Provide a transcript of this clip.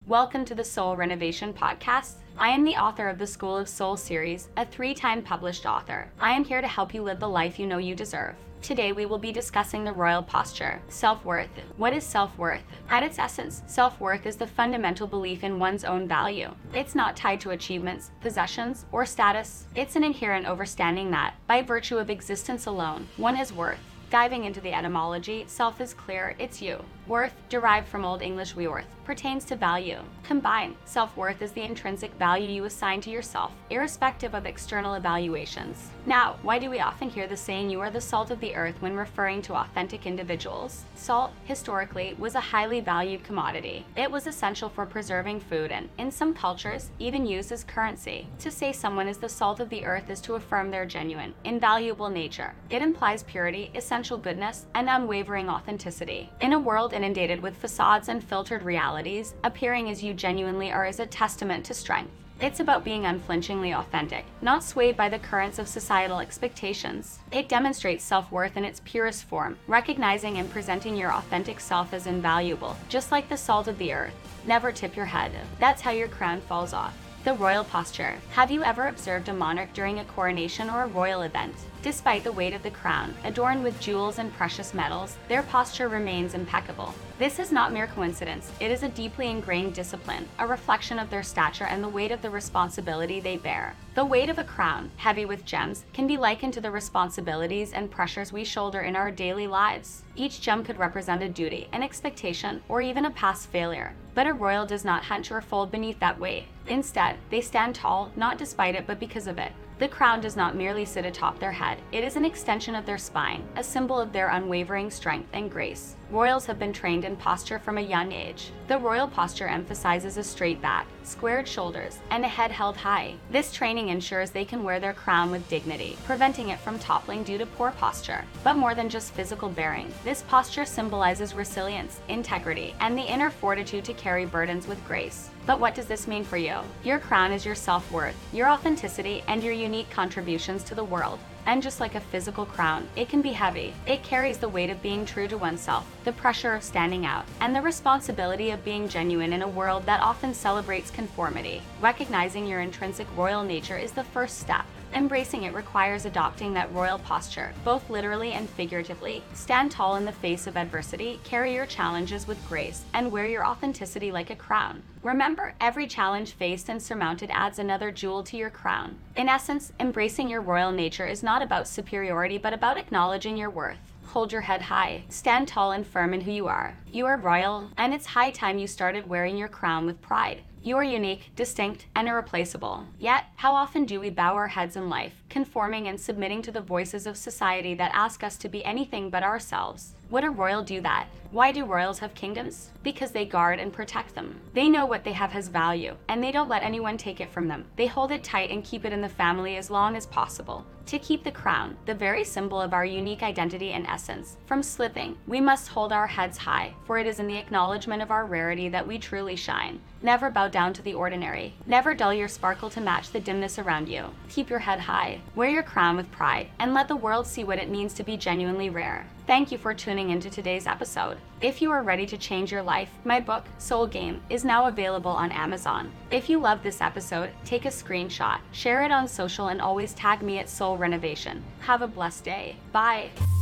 Welcome to the Soul Renovation Podcast. I am the author of the School of Soul series, a 3-time published author. I am here to help you live the life you know you deserve. Today we will be discussing the royal posture, self-worth. What is self-worth? At its essence, self-worth is the fundamental belief in one's own value. It's not tied to achievements, possessions, or status. It's an inherent understanding that, by virtue of existence alone, one has worth. Diving into the etymology, self is clear, it's you. Worth, derived from Old English weorth, pertains to value. Combined, self-worth is the intrinsic value you assign to yourself, irrespective of external evaluations. Now, why do we often hear the saying, "you are the salt of the earth," when referring to authentic individuals? Salt, historically, was a highly valued commodity. It was essential for preserving food and, in some cultures, even used as currency. To say someone is the salt of the earth is to affirm their genuine, invaluable nature. It implies purity, essential goodness, and unwavering authenticity. In a world inundated with facades and filtered realities, appearing as you genuinely are is a testament to strength. It's about being unflinchingly authentic, not swayed by the currents of societal expectations. It demonstrates self-worth in its purest form, recognizing and presenting your authentic self as invaluable, just like the salt of the earth. Never tip your head. That's how your crown falls off. The royal posture. Have you ever observed a monarch during a coronation or a royal event? Despite the weight of the crown, adorned with jewels and precious metals, their posture remains impeccable. This is not mere coincidence. It is a deeply ingrained discipline, a reflection of their stature and the weight of the responsibility they bear. The weight of a crown, heavy with gems, can be likened to the responsibilities and pressures we shoulder in our daily lives. Each gem could represent a duty, an expectation, or even a past failure. But a royal does not hunch or fold beneath that weight. Instead, they stand tall, not despite it, but because of it. The crown does not merely sit atop their head. It is an extension of their spine, a symbol of their unwavering strength and grace. Royals have been trained in posture from a young age. The royal posture emphasizes a straight back, squared shoulders, and a head held high. This training ensures they can wear their crown with dignity, preventing it from toppling due to poor posture. But more than just physical bearing, this posture symbolizes resilience, integrity, and the inner fortitude to carry burdens with grace. But what does this mean for you? Your crown is your self-worth, your authenticity, and your unique contributions to the world. And just like a physical crown, it can be heavy. It carries the weight of being true to oneself, the pressure of standing out, and the responsibility of being genuine in a world that often celebrates conformity. Recognizing your intrinsic royal nature is the first step. Embracing it requires adopting that royal posture, both literally and figuratively. Stand tall in the face of adversity, carry your challenges with grace, and wear your authenticity like a crown. Remember, every challenge faced and surmounted adds another jewel to your crown. In essence, embracing your royal nature is not about superiority, but about acknowledging your worth. Hold your head high. Stand tall and firm in who you are. You are royal, and it's high time you started wearing your crown with pride. You are unique, distinct, and irreplaceable. Yet, how often do we bow our heads in life, conforming and submitting to the voices of society that ask us to be anything but ourselves? Would a royal do that? Why do royals have kingdoms? Because they guard and protect them. They know what they have has value, and they don't let anyone take it from them. They hold it tight and keep it in the family as long as possible. To keep the crown, the very symbol of our unique identity and essence, from slipping, we must hold our heads high, for it is in the acknowledgement of our rarity that we truly shine. Never bow down to the ordinary. Never dull your sparkle to match the dimness around you. Keep your head high. Wear your crown with pride, and let the world see what it means to be genuinely rare. Thank you for tuning into today's episode. If you are ready to change your life, my book, Soul Game, is now available on Amazon. If you love this episode, take a screenshot, share it on social, and always tag me at Soul Renovation. Have a blessed day. Bye.